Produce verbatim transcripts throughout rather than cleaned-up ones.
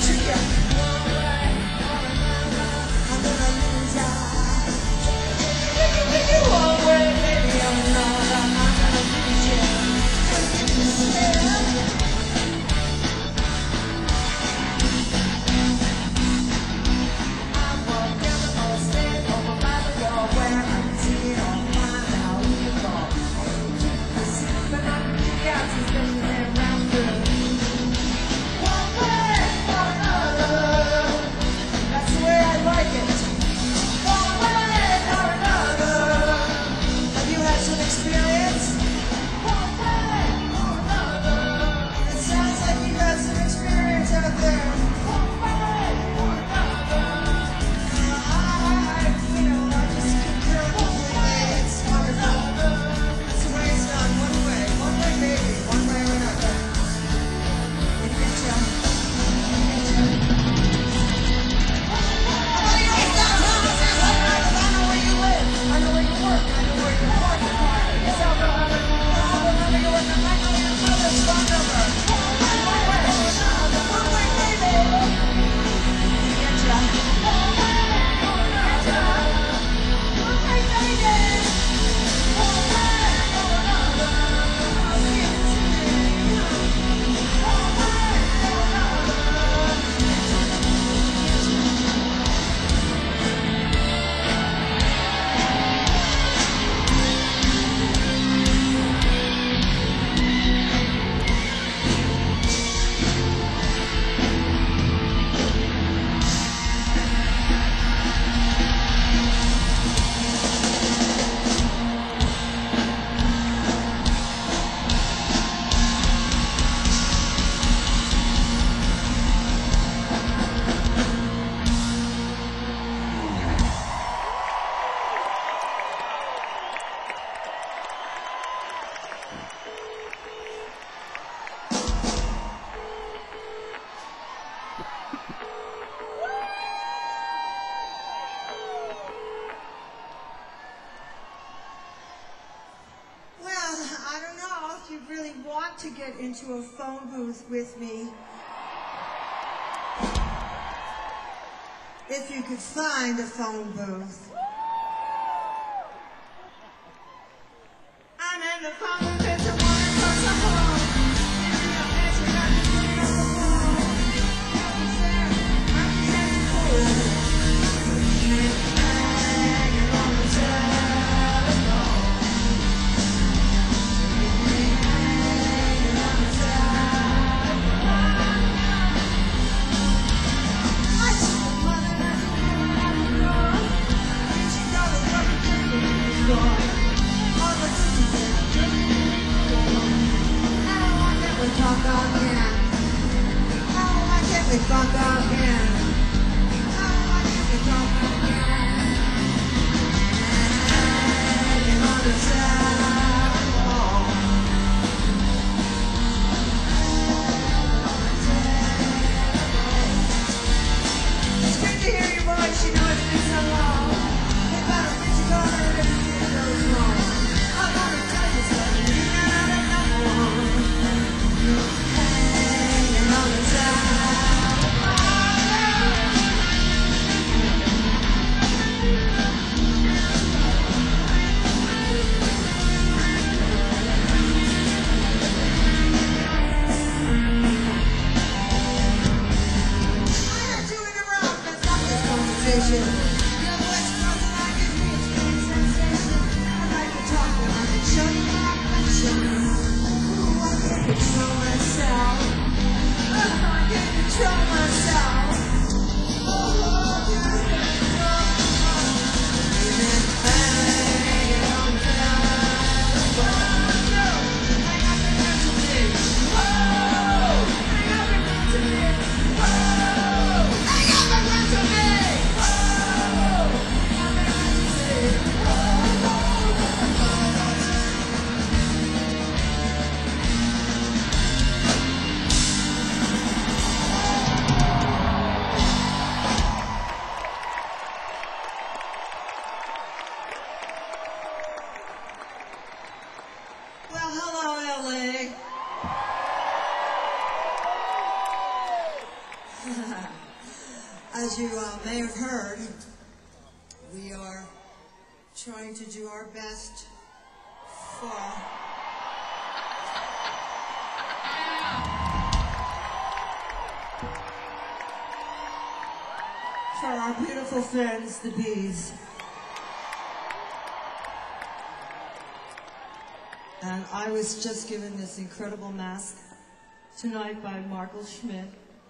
To get into a phone booth with me, if you could find a phone booth. I'm in the phone booth, it's a woman across the hall. Giving up answer, not just putting up the phone. Nothing's there, nothing's cool. Hanging on the telephone. Talk again. How why can't we talk again? How why can't we talk again? Hanging on the telephone. It's great to hear your voice. You know it's been so long. If I don't get you going, everything goes wrong. I wanna tell you something. You're not enough one. Hanging on the I heard you interrupt and stop this conversation. Your voice doesn't like it, it's really sensation. I'd like to talk when I can show you my affection. Ooh, I can't control myself. Oh, I can't control myself. Oh, I can't control myself. Hanging on the telephone. Hang up and answer me. Whoa! Hang up and answer me. Whoa! Hang up and answer me. Whoa! As you uh, may have heard, we are trying to do our best for for our beautiful friends, the Bees. And I was just given this incredible mask tonight by Michael Schmidt.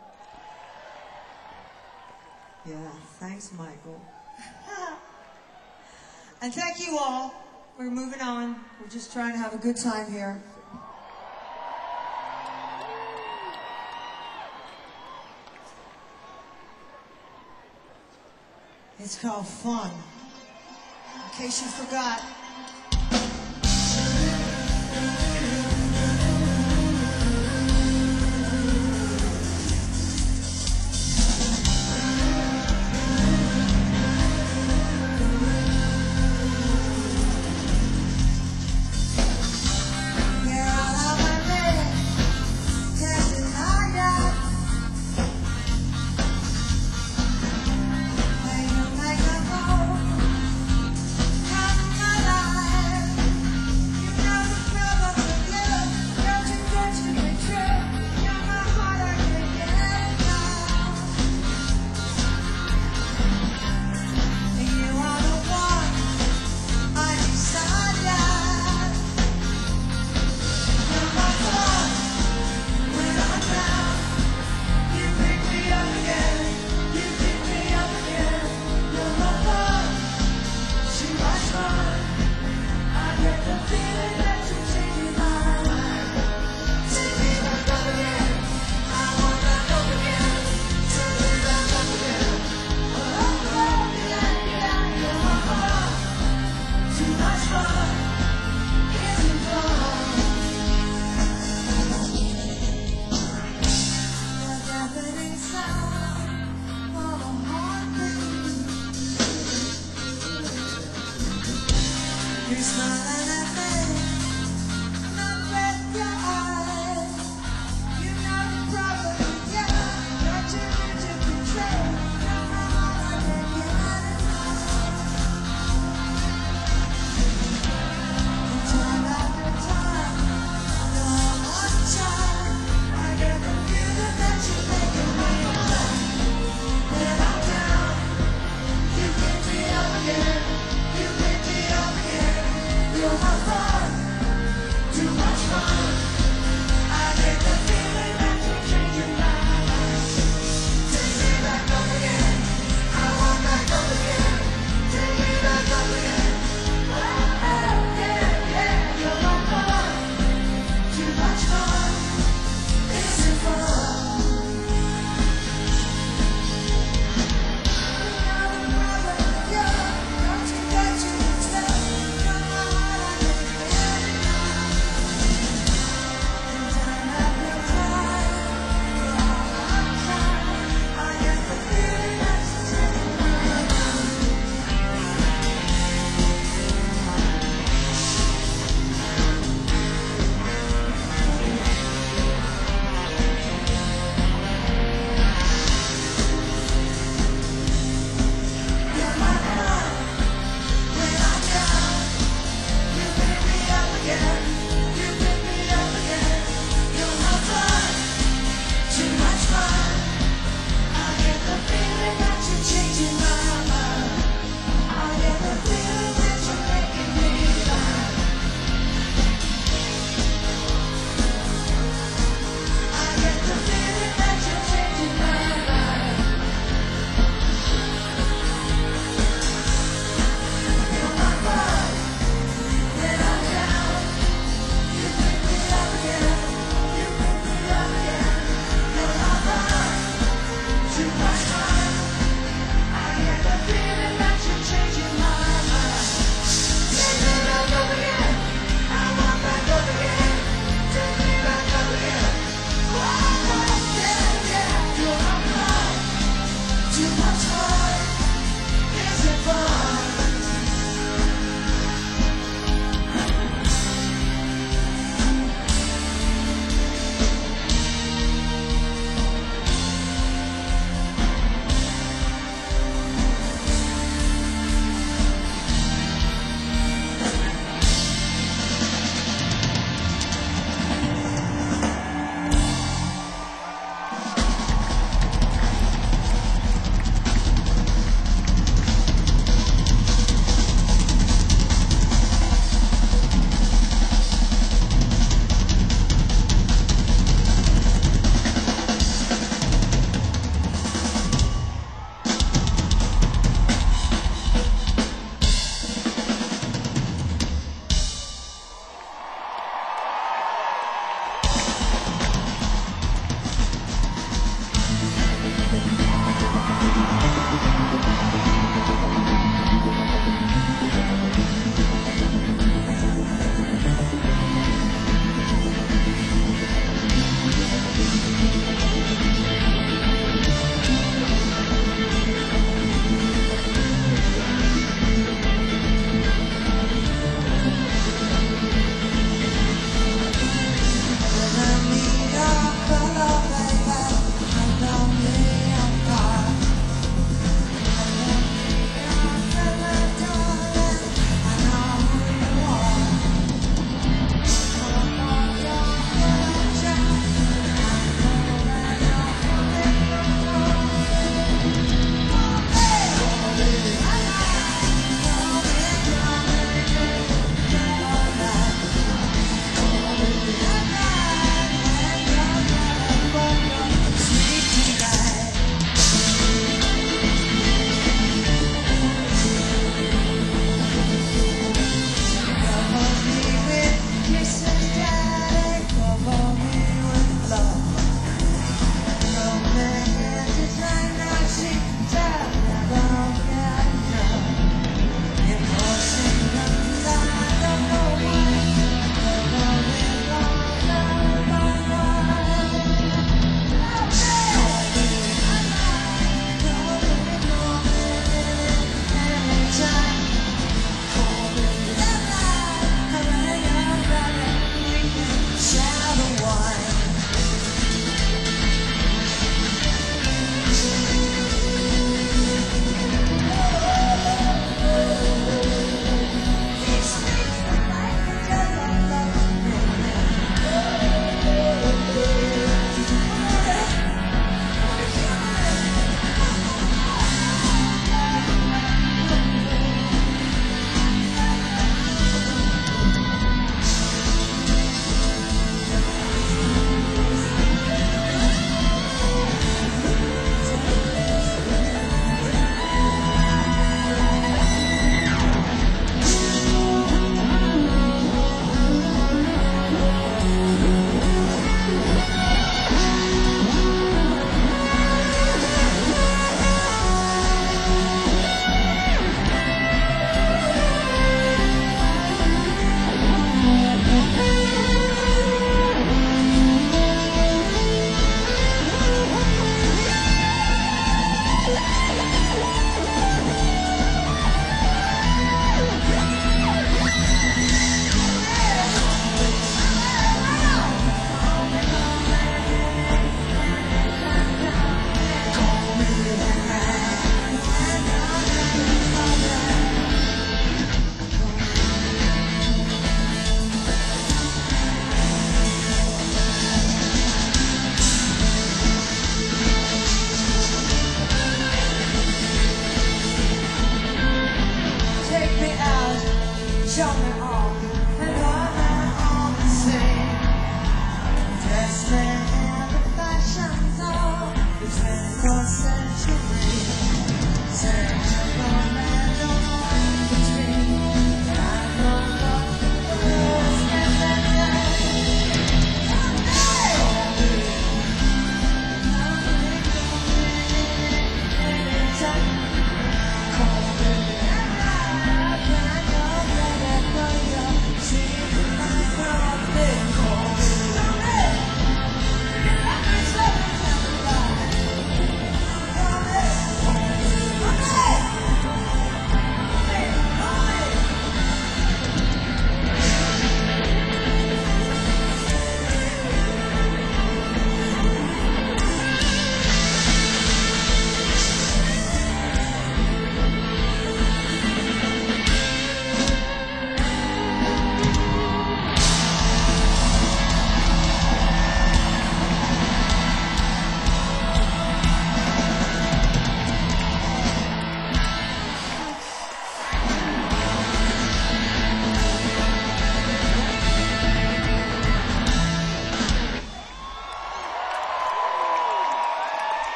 Yeah, thanks, Michael. And thank you all. We're moving on. We're just trying to have a good time here. It's called Fun. In case you forgot.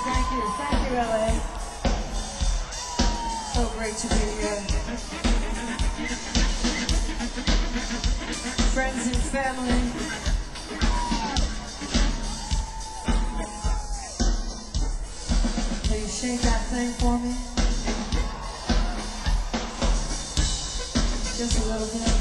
thank you, thank you, L A. So great to be here. Friends and family. Will you shake that thing for me? Just a little bit.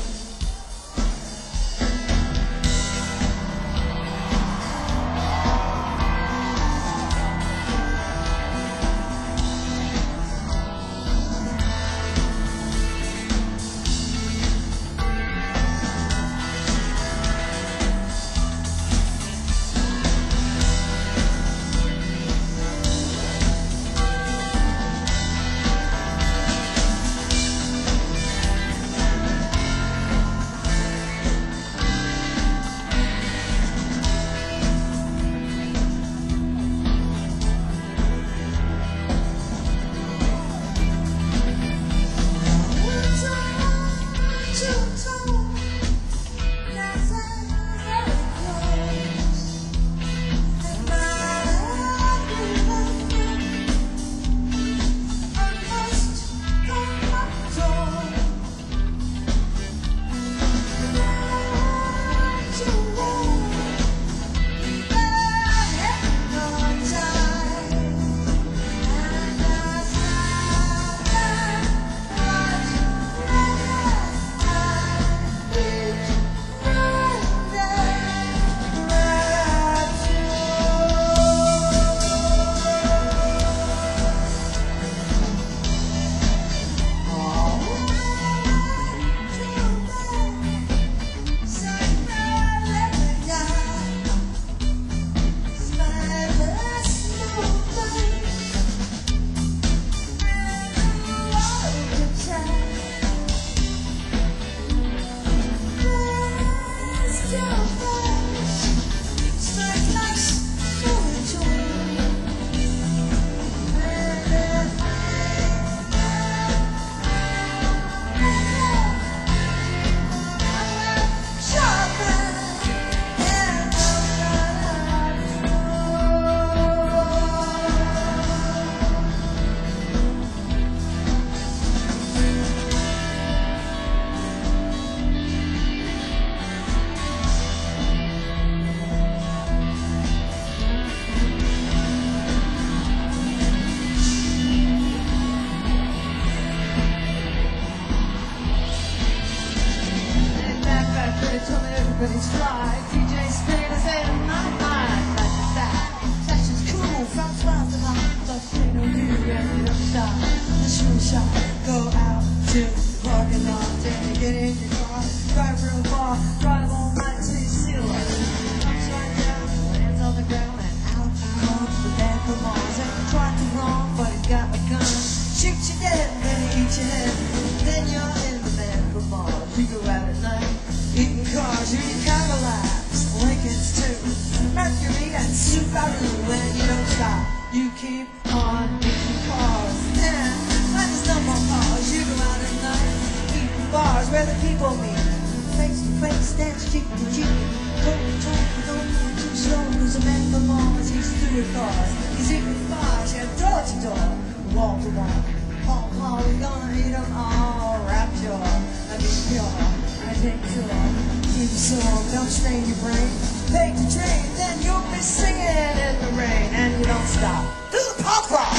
Everybody's fly, D J spinning his head in my mind like that. Session's cool, from twelve to nine, but they don't do and you don't stop. The shoe shop, go out to the parking lot, then you get in your car, drive real far, drive all night till you see the light. Comes right down, lands on the ground, and out comes the man from Mars. And you try to run, but he's got a gun, shoot you dead, then he eats your head. Then you're in the man from Mars. You go out at night, eating cars, you eat Cadillacs, Lincolns too, Mercury and Subaru, and you don't stop. You keep on eating cars, and when there's no more cars, you go out at night, eating bars where the people meet, face to face, dance cheek to cheek. Don't talk, don't move too slow, there's a man from Mars, he's through with cars, he's eating bars, yeah, door to door, wall to wall. Paul, Paul, we're gonna eat them all, rapture, I mean pure. I take sure, keep sore, don't stain your brain. Take the train, then you'll be singing in the rain, and you don't stop. Do the pop rock!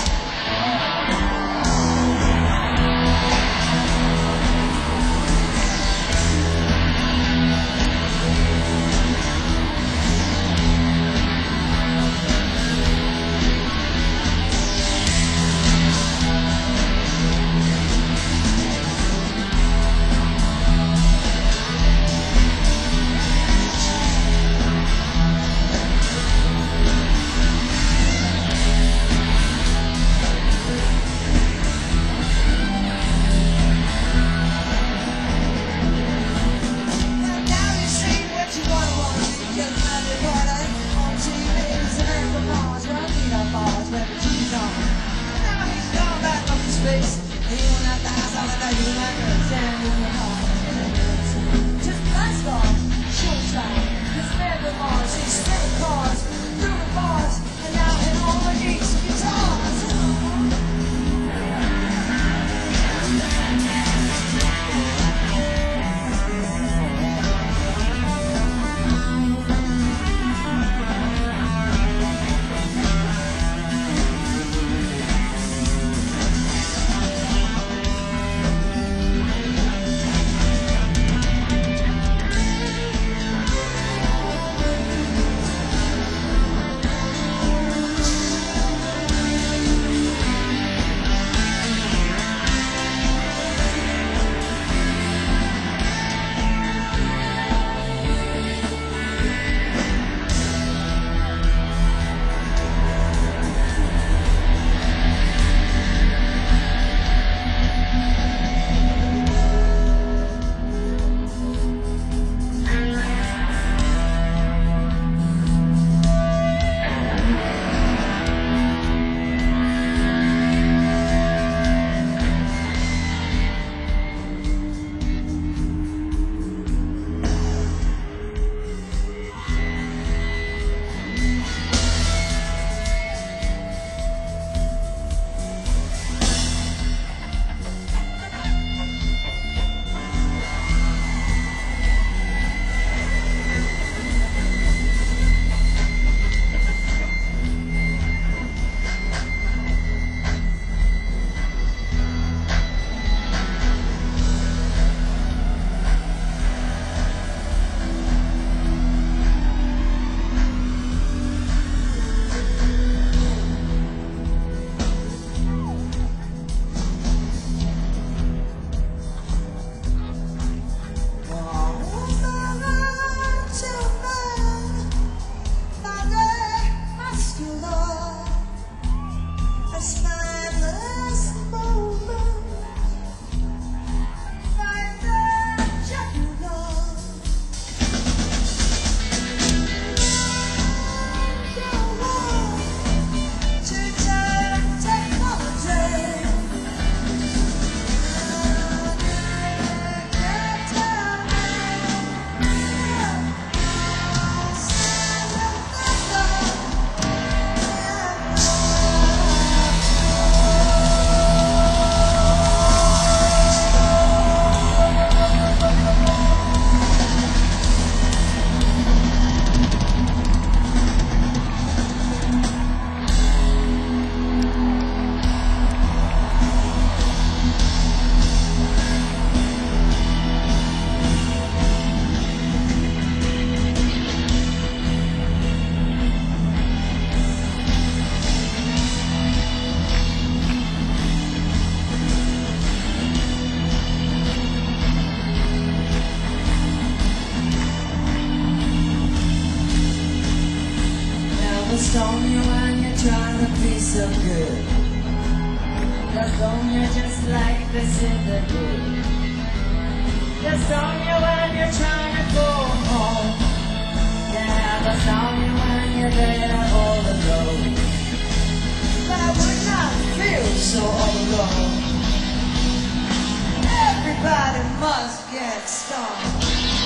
Never stone you when you're trying to be so good. They'll stone you just like this in the good. They'll stone you when you're trying to go home. Yeah, they'll stone you when you're there all alone. But I would not feel so all alone. Everybody must get stoned.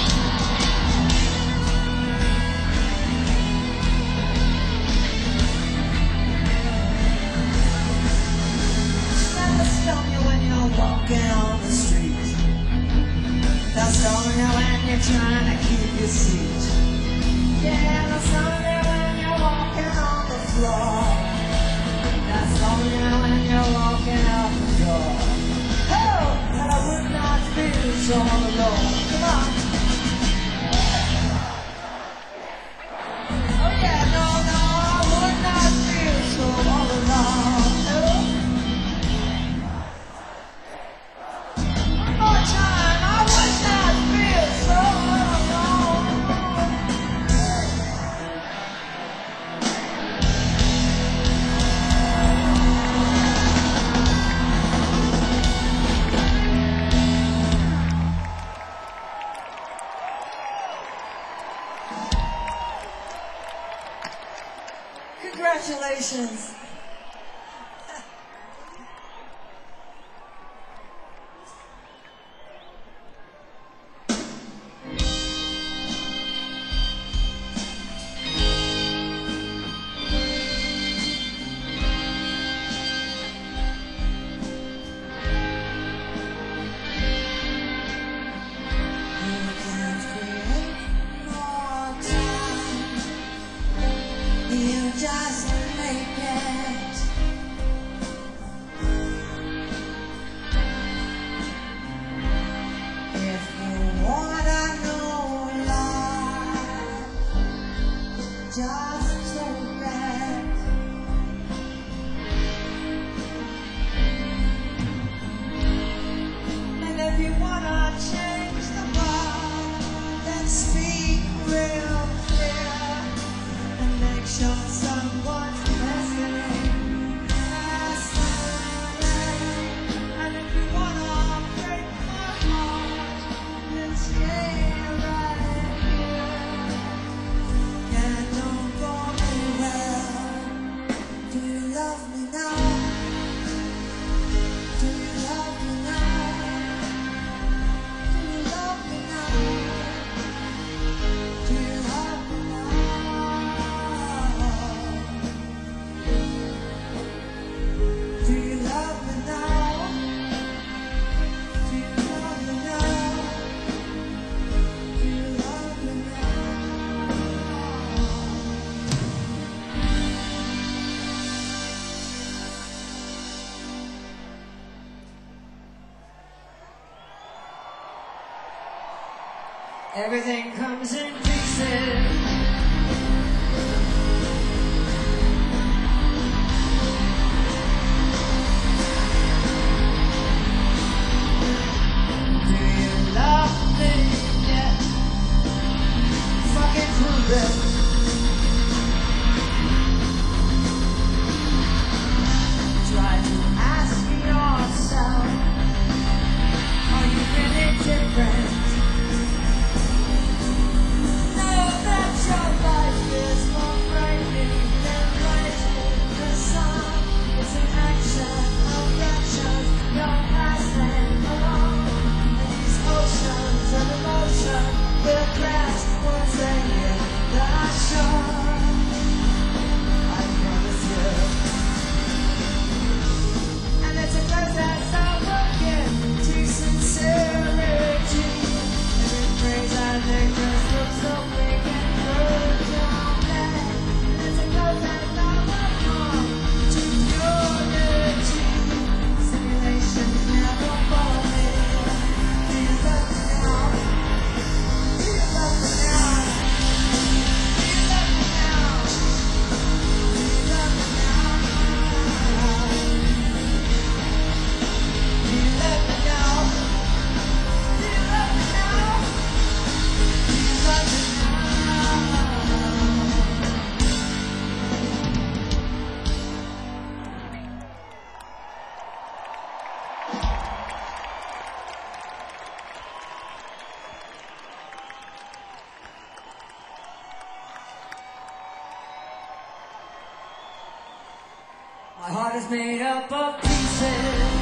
Never stone you when you're walking on the street. They'll stone you when you're trying to keep your seat. Yeah, they'll stone you when you're walking on the floor. They'll stone you when you're walking out the door. Oh, but I would not feel so all alone. Come on. Oh yeah, no, no, I would not feel so all alone. Oh. One more time, I would not feel so all alone. Congratulations. You just make it. If you wanna know life, just take it. And if you wanna change the world, then speak real clear. And make sure someone's listening, listening. And if you wanna break my heart, then stay right here. And don't go anywhere. Do you love me now? Do you love me now? Do you love me now? Do you love me now? Do you love me now? Do you love me now? Do you love me now? Everything comes in pieces. Do you love me yet? Fucking prove it. Try to ask yourself, are you really different? Know that My heart is made up of pieces.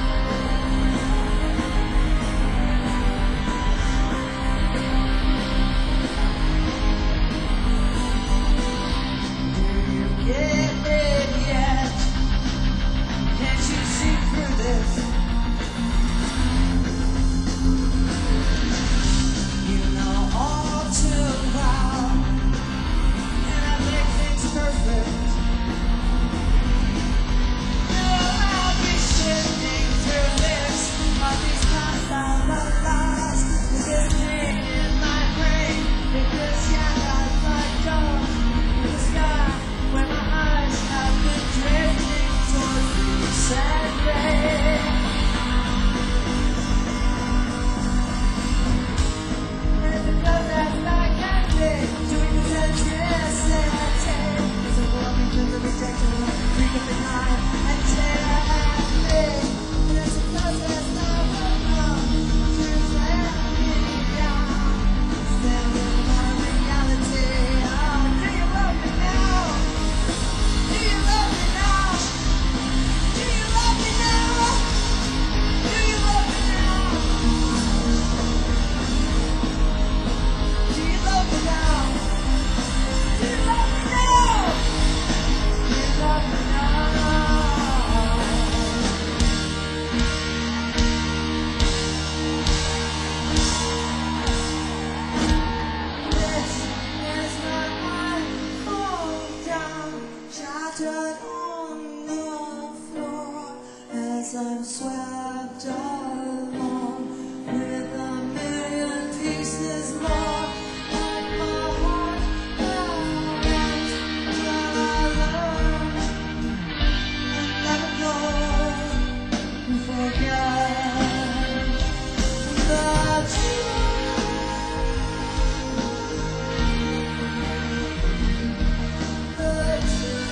I'm swept along with a million pieces more, like my heart melts till I learn and never know to forget the truth, the truth.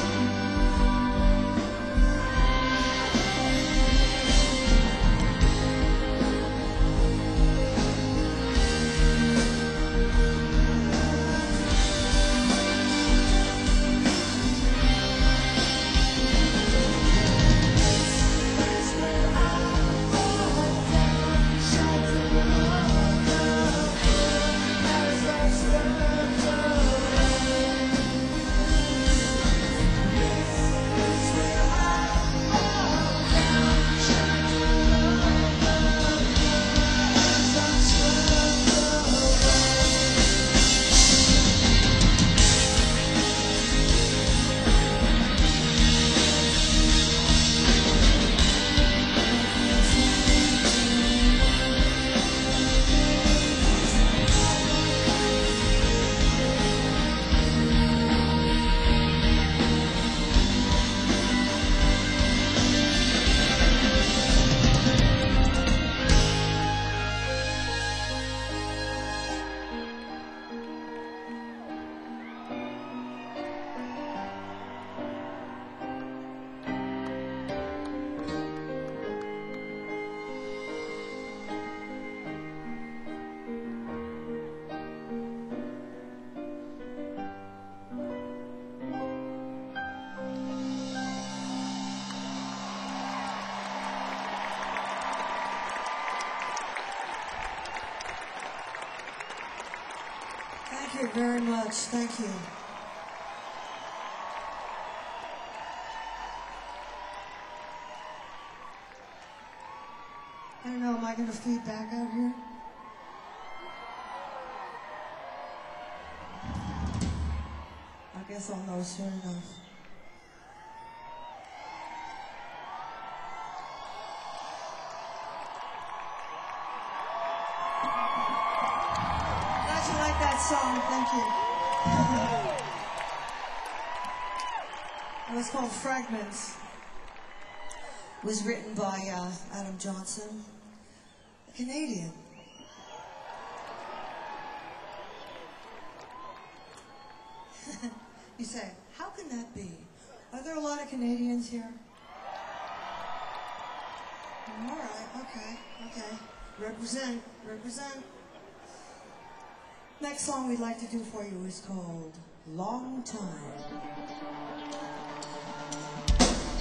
Thank you very much. Thank you. I don't know, am I going to feedback out here? I guess I'll know soon enough. Glad you like that song. Thank you. It was called Fragments. It was written by uh, Adam Johnson, a Canadian. You say, how can that be? Are there a lot of Canadians here? All right, okay, okay. Represent, represent. Next song we'd like to do for you is called Long Time.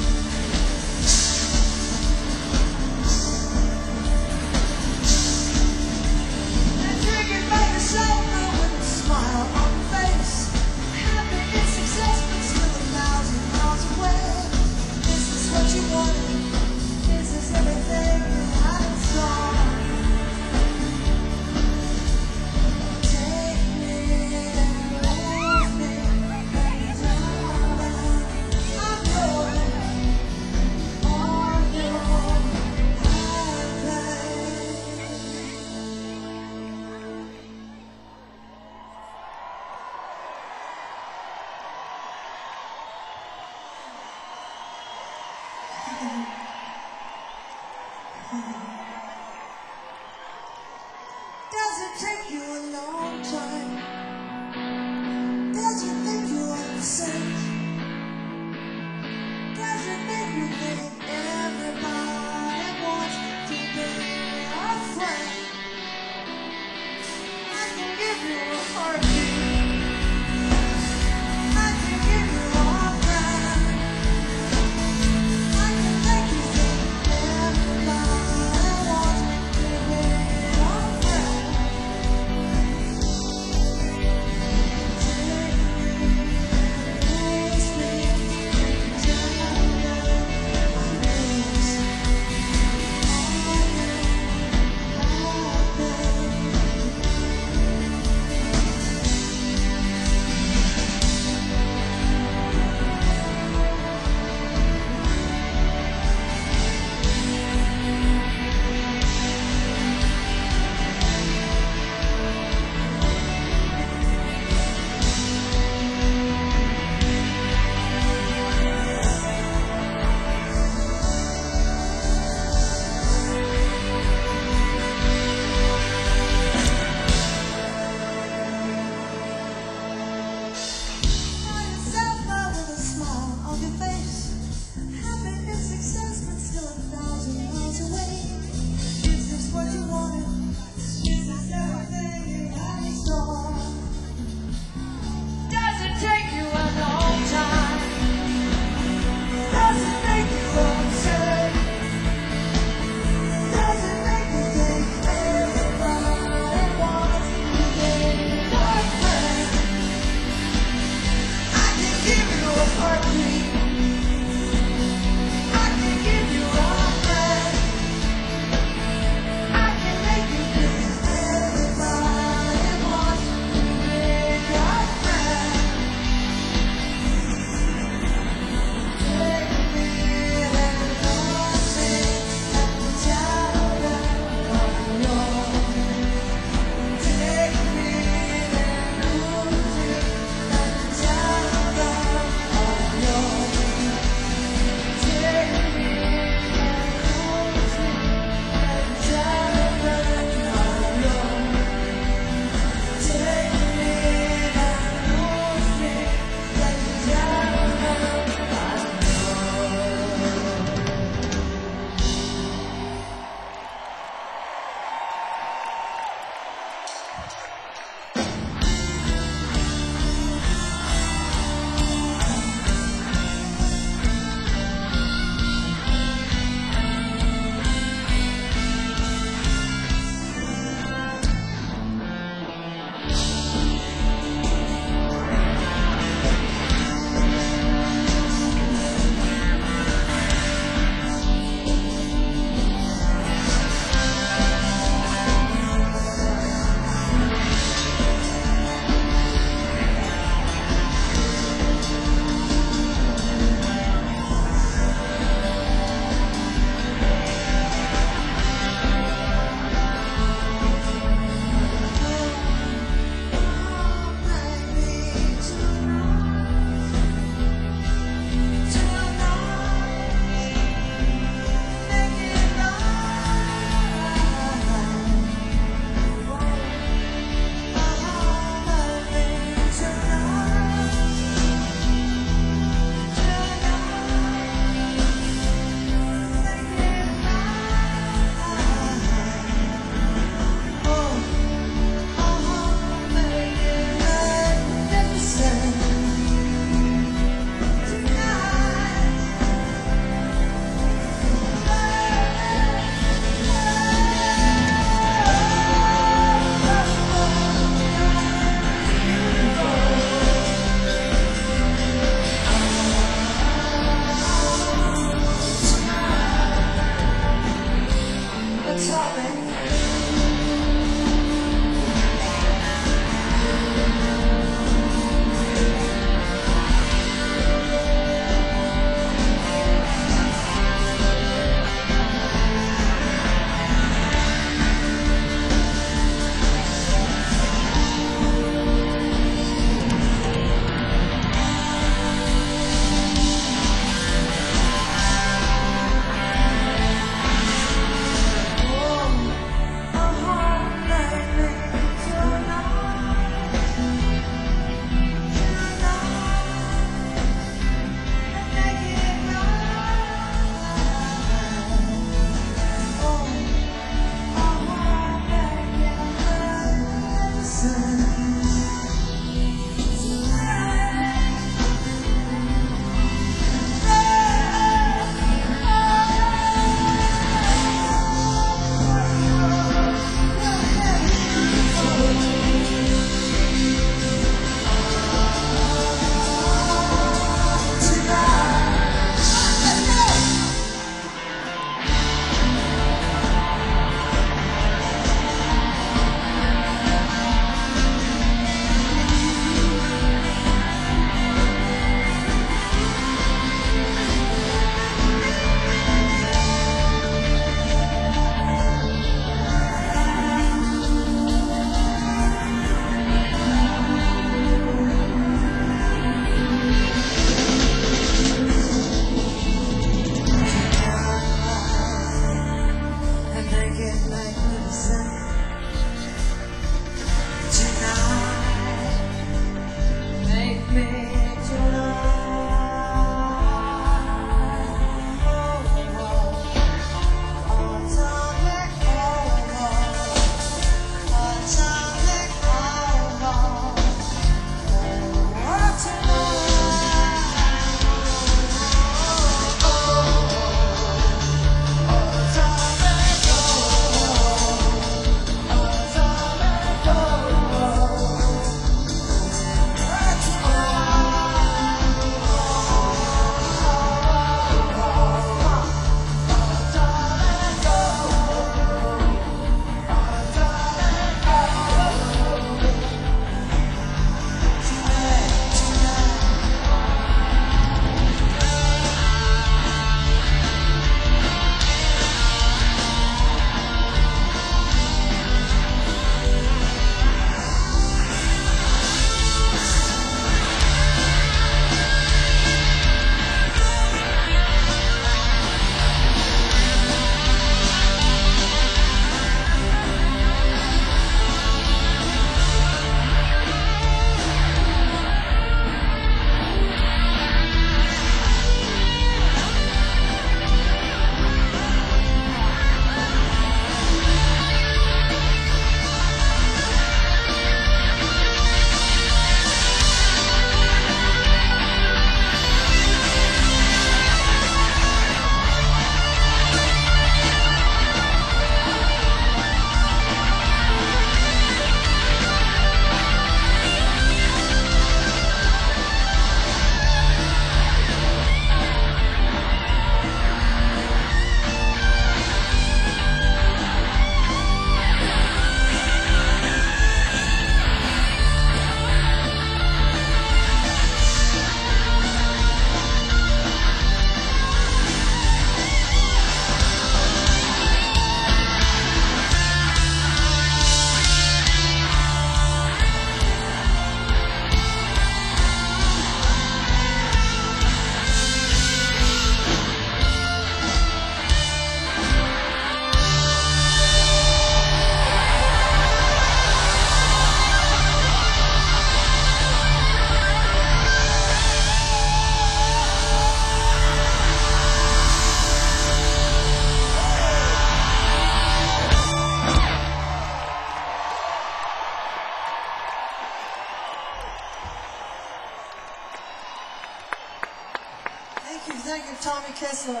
Tulsa.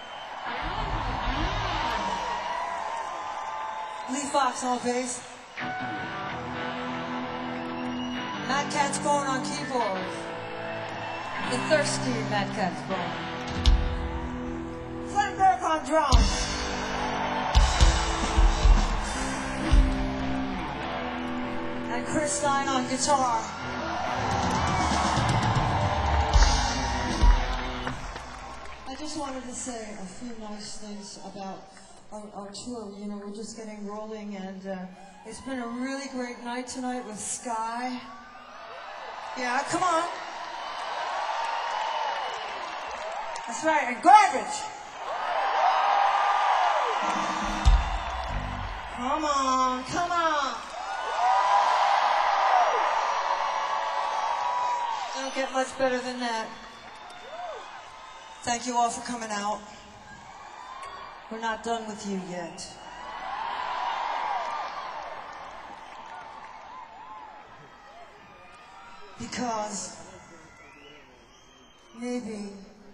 Lee Fox on bass. Matt Catsbone on keyboards. The thirsty Matt Catsbone. Flint Burke on drums. And Chris Stein on guitar. I just wanted to say a few nice things about our, our tour. You know, we're just getting rolling, and uh, it's been a really great night tonight with Sky. Yeah, come on. That's right, and Garbage. Come on, come on. Don't get much better than that. Thank you all for coming out. We're not done with you yet. Because maybe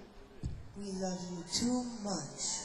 we love you too much.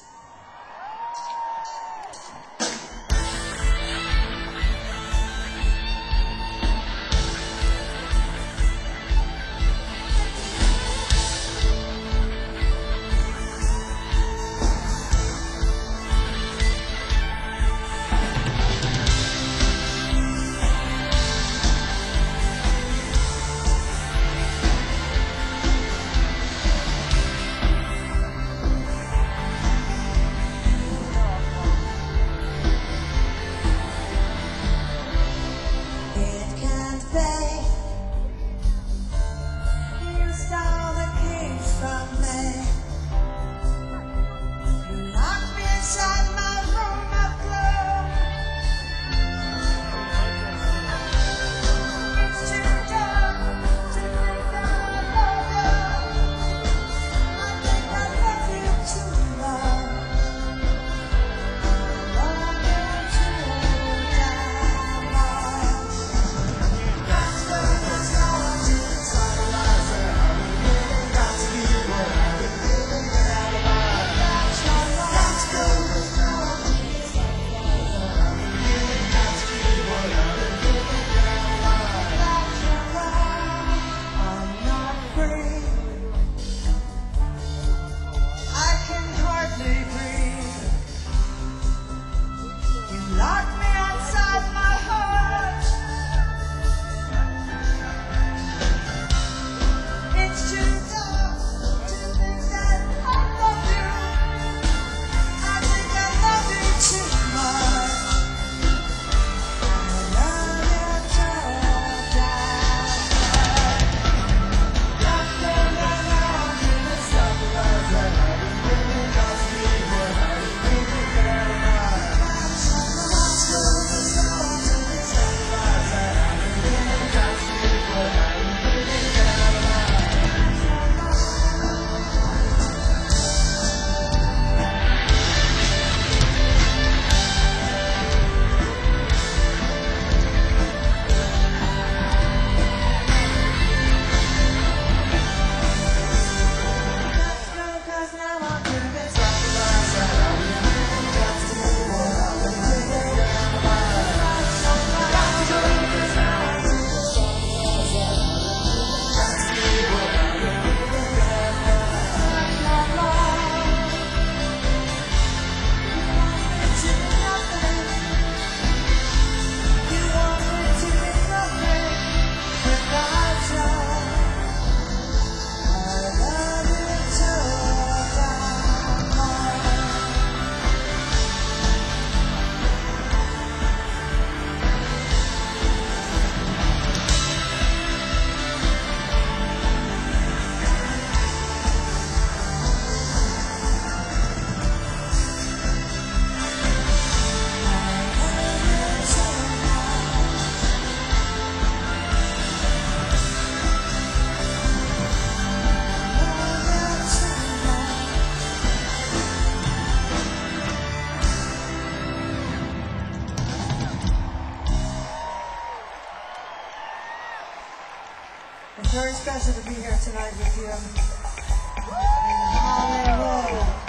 It's very special to be here tonight with you. Hallelujah.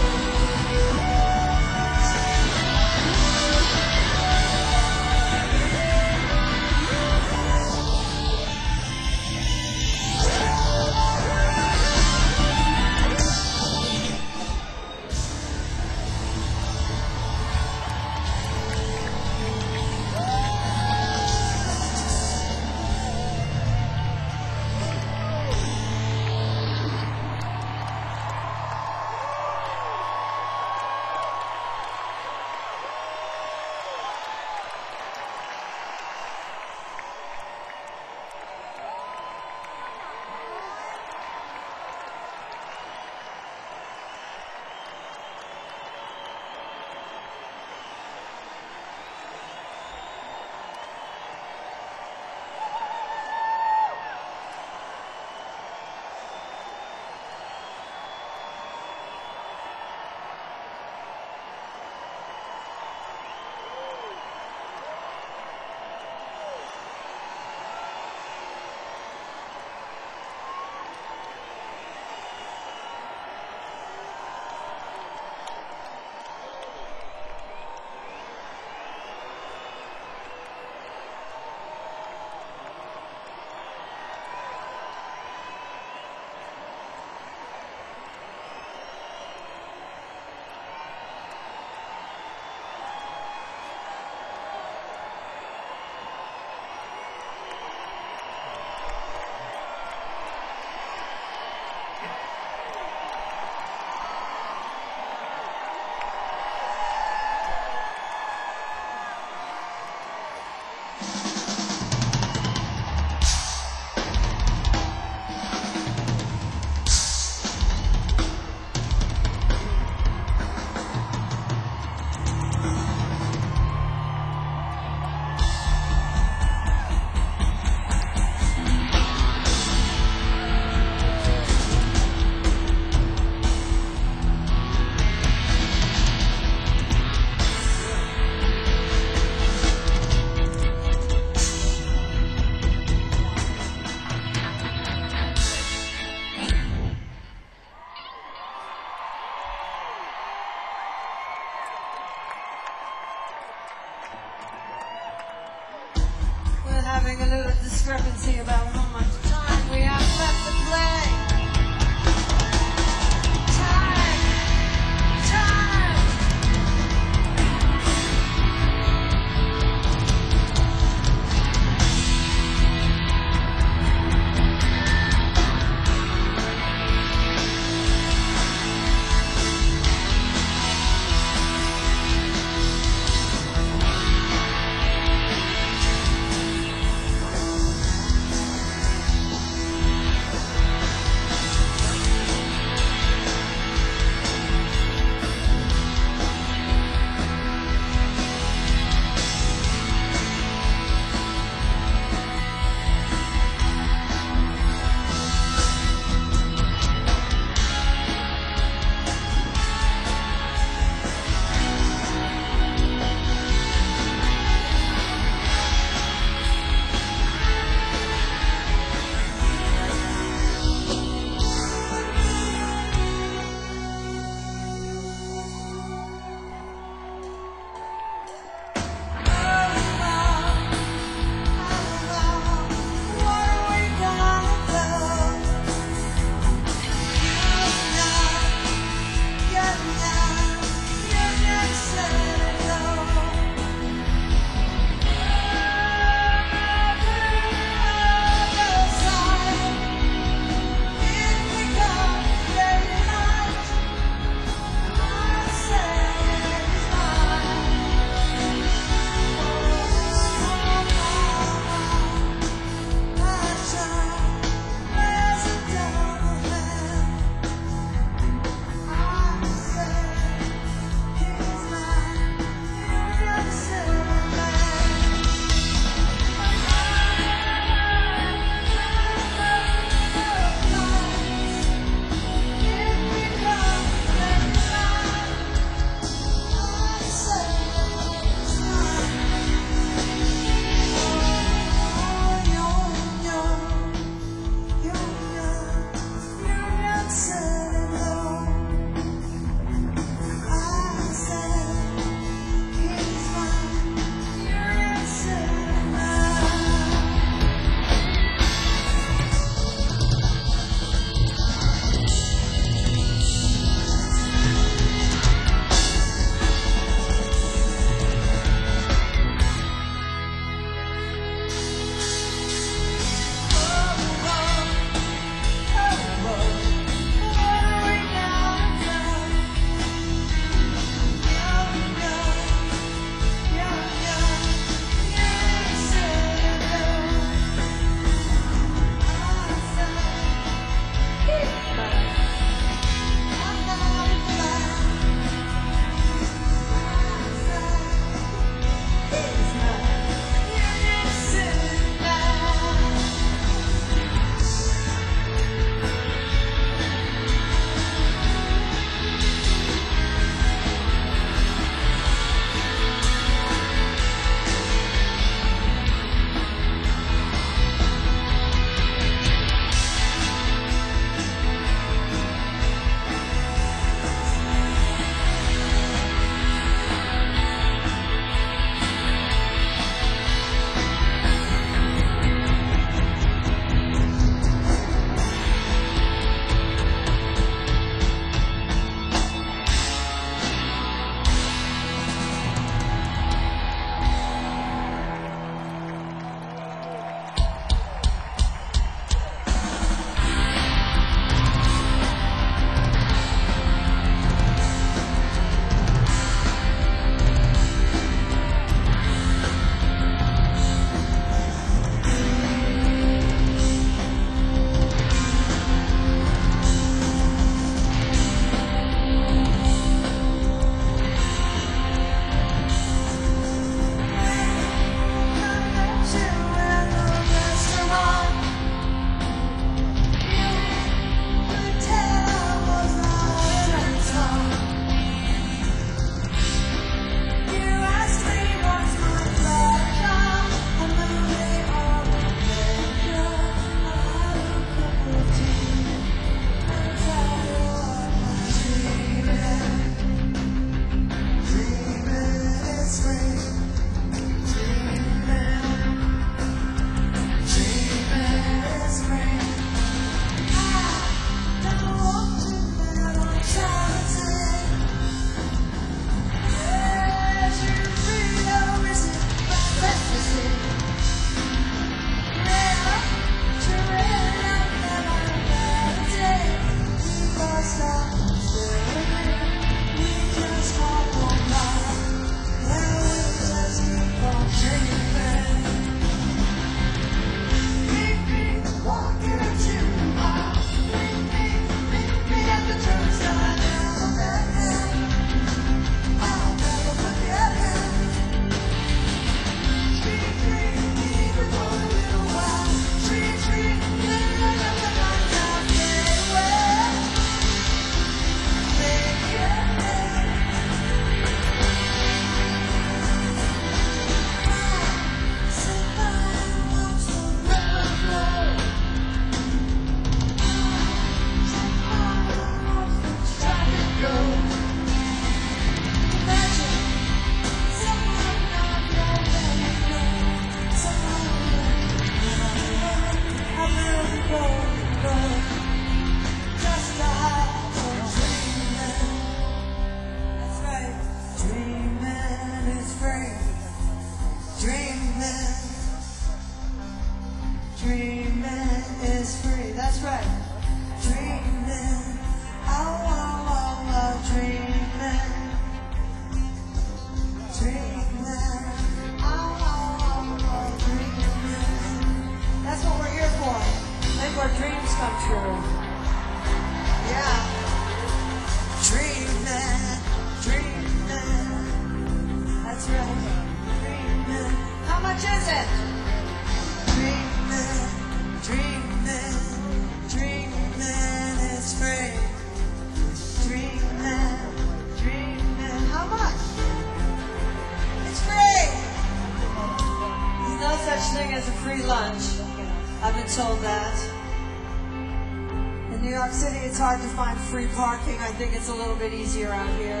lunch. I've been told that. In New York City, it's hard to find free parking. I think it's a little bit easier out here.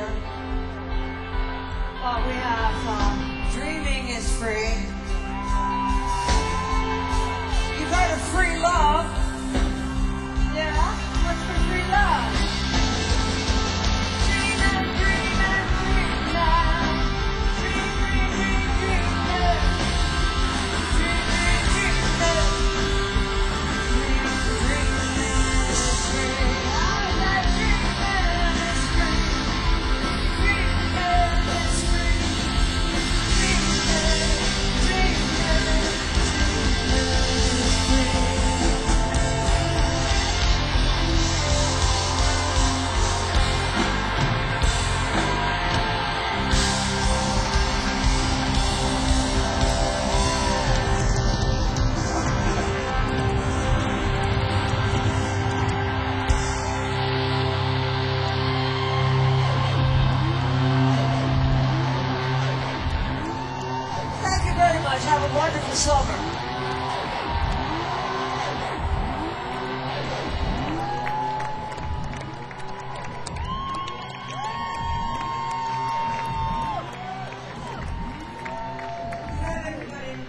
But we have uh, dreaming is free. You've heard of free love. Yeah? What's for free love? Dream and dream and dream now. Dream, dream, dream, dream, dream. Dream, dream, dream, dream. Dream, dream is free. I said dream is free. Dream is free. Dream, dream, dream is free. Thank you very much. Have a wonderful summer. Good night, everybody.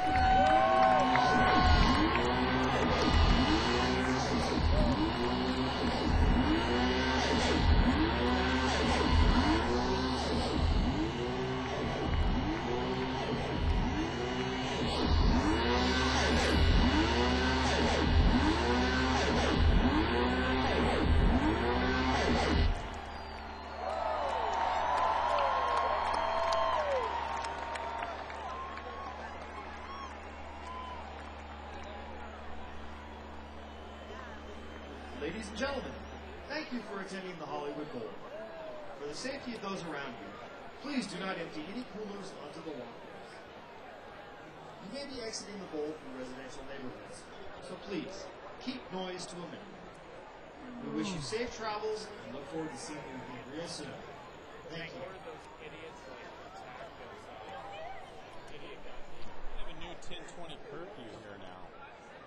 Ladies and gentlemen, thank you for attending the Hollywood Bowl. For the safety of those around you, please do not empty any coolers onto the walkways. You may be exiting the bowl from residential neighborhoods, so please, keep noise to a minimum. We wish you safe travels and look forward to seeing you again real soon. Thank you. I have a new ten twenty curfew here now.